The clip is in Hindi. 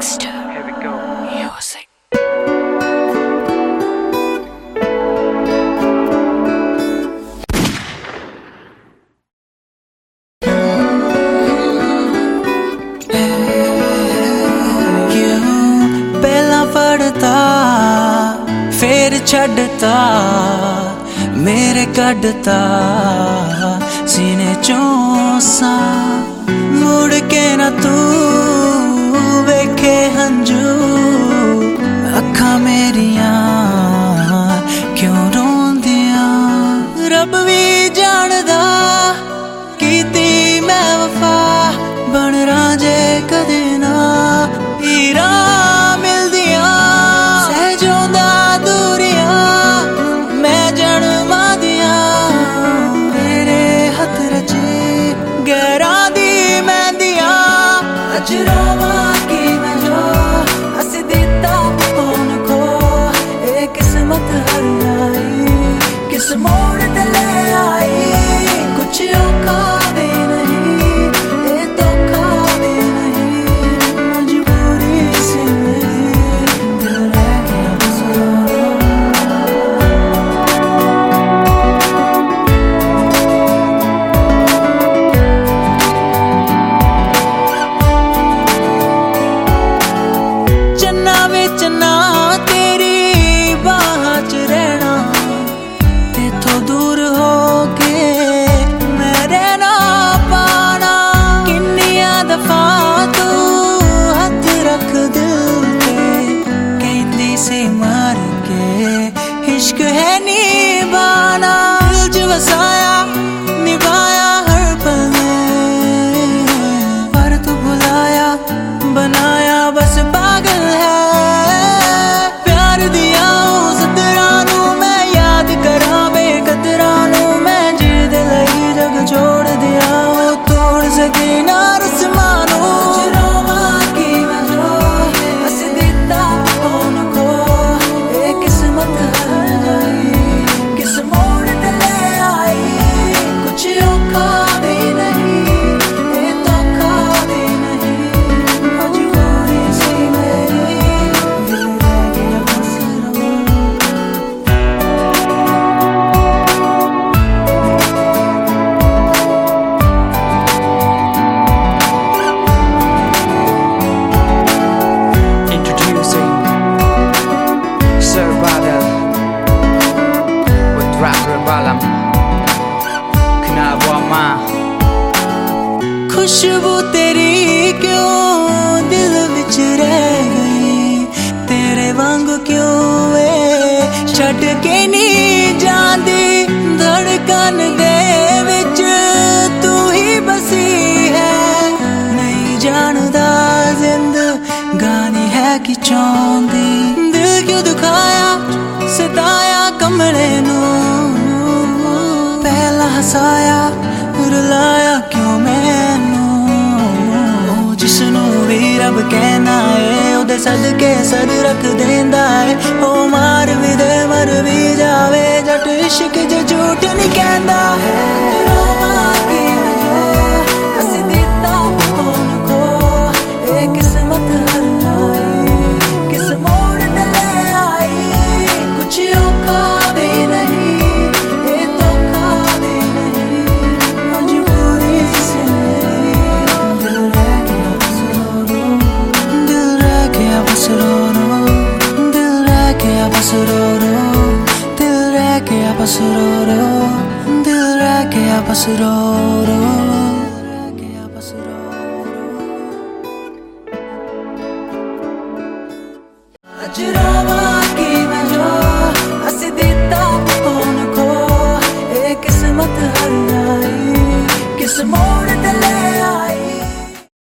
Dexter. Here we go. Music. पहला पढ़ता फिर छड़ता मेरे कढ़ता सीने चों सा मुड़ के ना तू वेखे हंजू अखा मेरिया क्यों रोंदिया रब भी जानदा कीती मैं वफा बन राजे कदे ना हीरा मिलदिया सहजोंदा दूरिया मैं जन्मा दिया मेरे हथ रचे गैरा दी मैं दिया अजरोवा की मैं जो हस दिता कौन को ए किस्मत हर आई किस मोड़ ते ले आई कुछ औखा भी नहीं ए धोखा भी नहीं मजबूरी से दिल रह गया बस चन्ना वे चन्ना तेरी बाह च रहना तेथों दूर हो के मैं रहना पाना किन्निया दफा तू हथ रख दिल पे कहती से मार के इश्क है निभाना दिल च वसाया निभाया हर पल में पर तू भुलाया बनाया बस पागल है प्यार दिया उस दरानू मैं याद करा बेकदरा नू मैं जिद लई जग छोड़ दिया वो तोड़ सके ना रस्मानू जरोवा की मैं जो हस दिता कौन को ए किस्मत हर आई किस मोड़ ते ले आई कुछ औखा भी नहीं ए धोखा भी नहीं मजबूरी सी मेरी दिल रह गया बस रो Introducing Sir Badal with rapper Balam. Knawa Ma. खुशबू तेरी क्यों दिल विच रह गई तेरे वांगू क्यों वे छड़ के नहीं जांदी धड़कन दे विच तू ही बसी है नहीं जानदा जिंदगानी है कि चांदी दिल क्यों दुखाया सताया कमले नू पहला हसाया रुलाया क्यों मैनू ओ जिसनू भी रब कहना है ओदे सदके सद रख देंदा है ओ मार भी दे मर भी जावे जट इश्क च झूठ नहीं कहंदा है रोवा की मैं जो हस दिता कौन को ए किस्मत हर आई किस मोड़ ते ले आई कुछ औखा भी नहीं ए धोखा भी नहीं मजबूरी से दिल रह गया बस रो दिल रह गया बस रो दिल रह गया बस रो दिल रह गया बस रो दिल रह गया बस रो